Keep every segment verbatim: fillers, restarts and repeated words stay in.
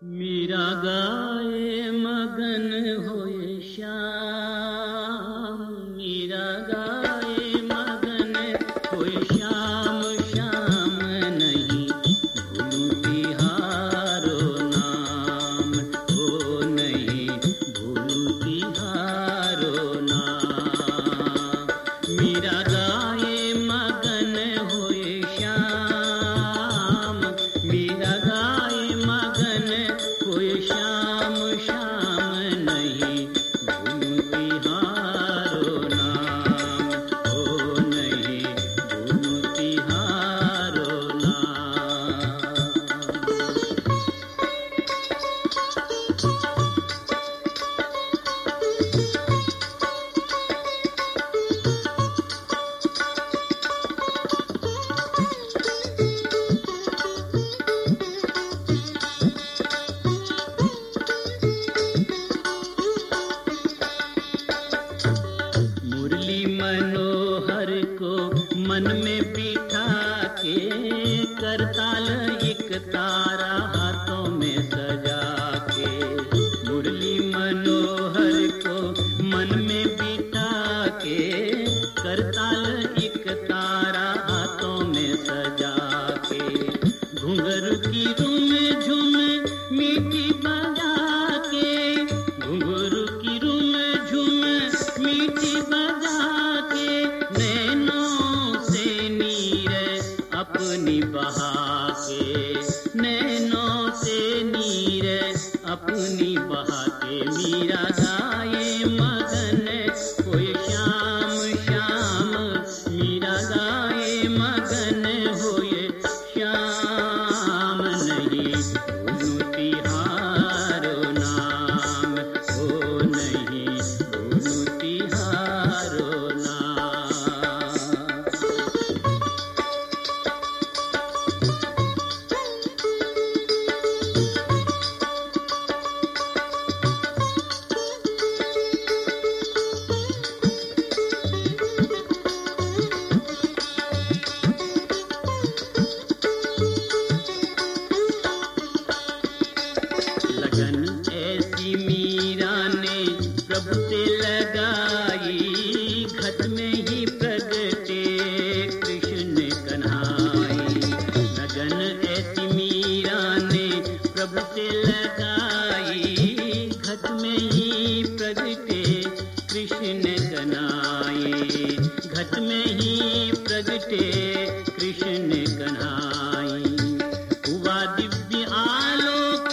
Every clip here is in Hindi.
मीरा गाए मगन होए श्याम, मीरा गाए मगन होए श्याम, श्याम नहीं भूलूं तिहारो नाम, ओ नहीं भूलूं तिहारो नाम। मीरा गाए मगन होए श्याम, मीरा गाए मगन होए श्याम, श्याम नहीं भूलूं तिहारो नाम, ओ नहीं भूलूं तिहारो नाम। मुरली मनोहर को मन में बिठा के, करताल एक तारा हाथों में सजा के। मुरली मनोहर को मन में बिठा के, करताल एक तारा हाथों में सजा के। घुंघरू की रूम झूम मीठी बजा के, घुंघरू की रूम झूम मीठी बजा के, नैनों से नीर अपनी बहा के, नैनों से नीर अपनी बहा के। मीरा गाए मगन होए श्याम, श्याम मीरा गाए मगन होए श्याम, नहीं भूलूं तिहारो नाम, ओ नहीं भूलूं तिहारो नाम। लगन ऐसी मीरा ने प्रभु से लगाई, घट में ही प्रगटे कृष्ण कन्हाई। लगन ऐसी मीरा ने प्रभु से लगाई, घट में ही प्रगटे कृष्ण कन्हाई, घट में ही प्रगटे कृष्ण कन्हाई। हुआ दिव्य आलोक,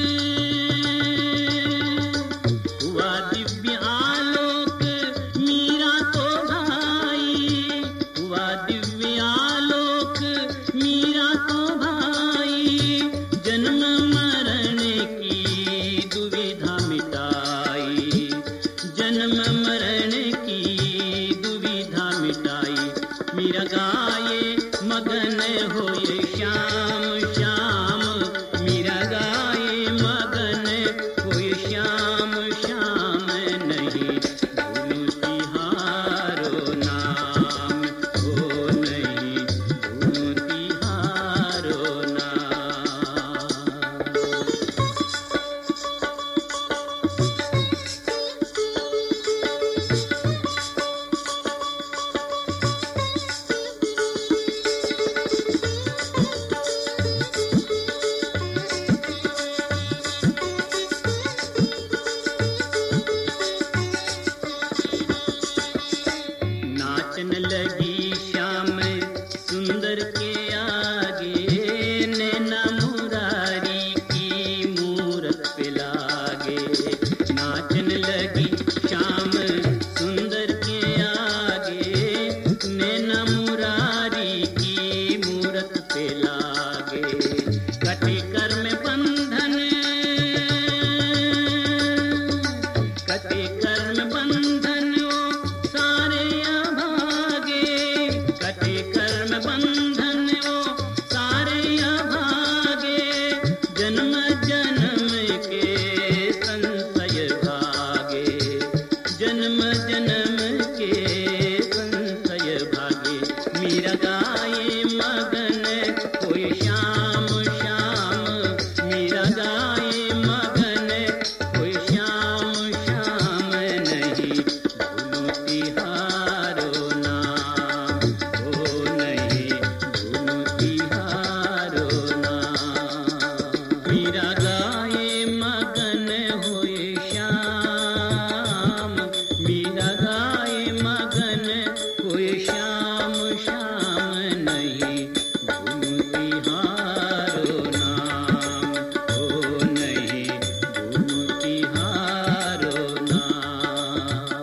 हुआ दिव्य आलोक मीरा को भाई, हुआ दिव्य आलोक मीरा को भाई। जन्म मरण की दुविधा मिटाई, जन्म मरण की दुविधा मिटाई। मीरा गाए मगन होए श्याम, श्याम मीरा गाए मगन होए श्याम, श्याम नहीं भूलूं तिहारो नाम, ओ नहीं भूलूं तिहारो नाम। नाचन लगी श्याम सुंदर के आगे, नैना मुरारी की मूरत पे लागे। नाचन लगी श्याम सुंदर के आगे, नैना मुरारी की मूरत पे लागे। कटे कर में बंधन, कटे कर में बंधन ओ सारे अभागे, कटे कर में बंधन ओ सारे अभागे। जन्म जन्म के संशय भागे, जन्म जन्म के संशय भागे। मीरा गाए मगन होए श्याम, श्याम मीरा गाए मीरा गाए मगन होए श्याम, मीरा गाए मगन होए श्याम, श्याम नहीं भूलूं तिहारो नाम, ओ नहीं भूलूं तिहारो नाम।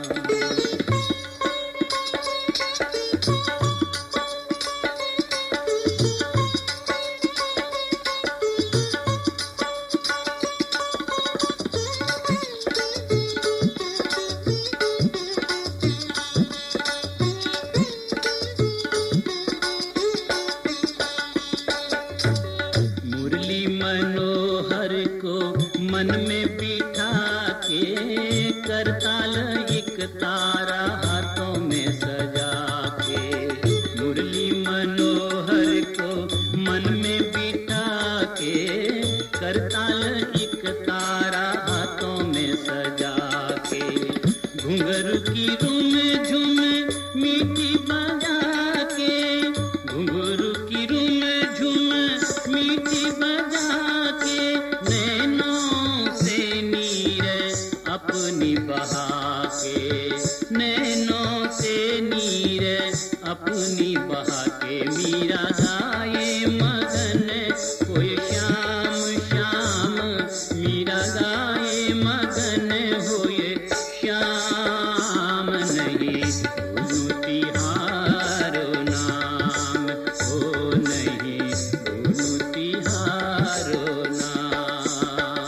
मुरली मनोहर को मन में बिठा के, करताल एक तारा हाथों में सजा के, मुरली मनोहर को मन में बिठा के, करताल एक तारा हाथों में सजा के, घुंघरू की रूम झूम मीठी बजा के, घुंघरू की रूम झूम मीठी बजा के, नैनों से नीर अपनी बहा के, नैनों से नीर अपनी बहा के, मीरा गाए मगन होए श्याम, श्याम मीरा गाए मगन होए श्याम, नहीं भूलूं तिहारो नाम, ओ नहीं भूलूं तिहारो नाम।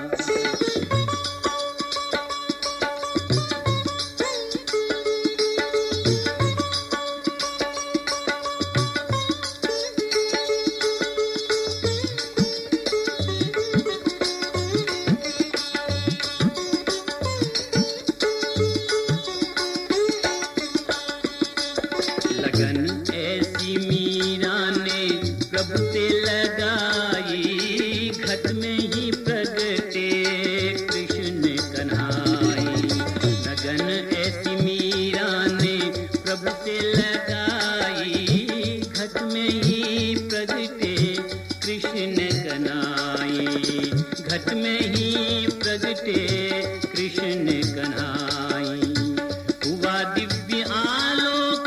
लगन ऐसी मीरा ने प्रभु से लगाई, घट में ही प्रगटे कृष्ण कन्हाई, लगन ऐसी मीरा ने प्रभु से लगाई, घट में ही प्रगटे कृष्ण कन्हाई, घट में ही प्रगटे कृष्ण कन्हाई। हुआ दिव्य आलोक,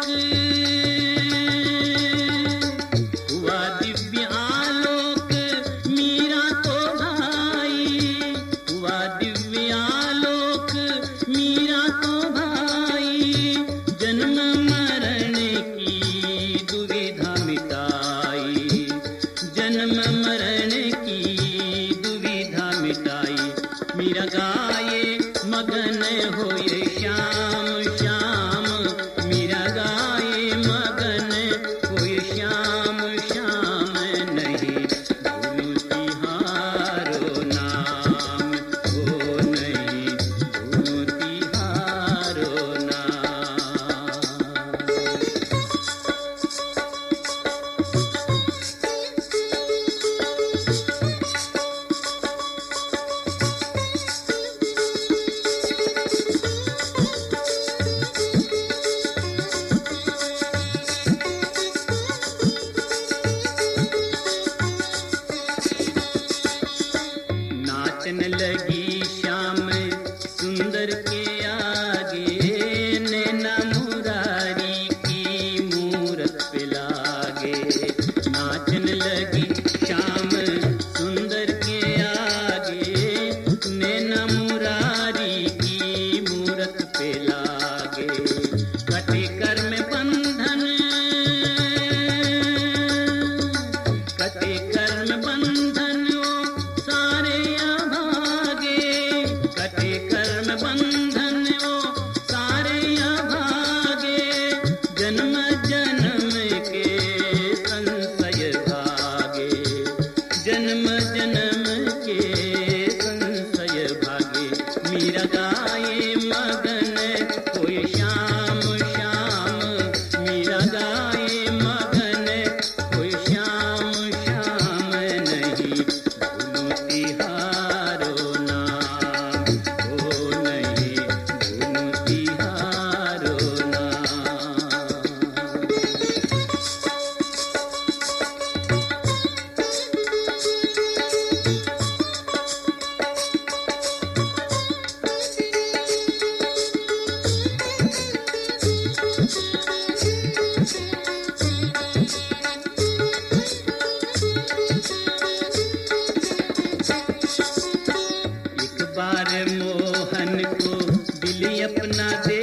हुआ दिव्य आलोक मीरा को भाई, हुआ दिव्य आलोक मीरा को भाई, जन्म मरण की दुविधा मिटाई, जन्म मरण की दुविधा मिटाई, मीरा गाए मगन होए श्याम, श्याम मीरा गाए मगन होए श्याम, श्याम नहीं भूलूं तिहारो नाम, ओ नहीं भूलूं तिहारो नाम। नाचन लगी श्याम सुंदर के आगे, नैना मुरारी की मूरत पे लागे, नाचन लगी श्याम सुंदर के आगे, नैना मुरारी की मूरत पे लागे, कटे कर्म बंधन, कटे कर्म बंधन ओ सारे अभागे, दिल अपना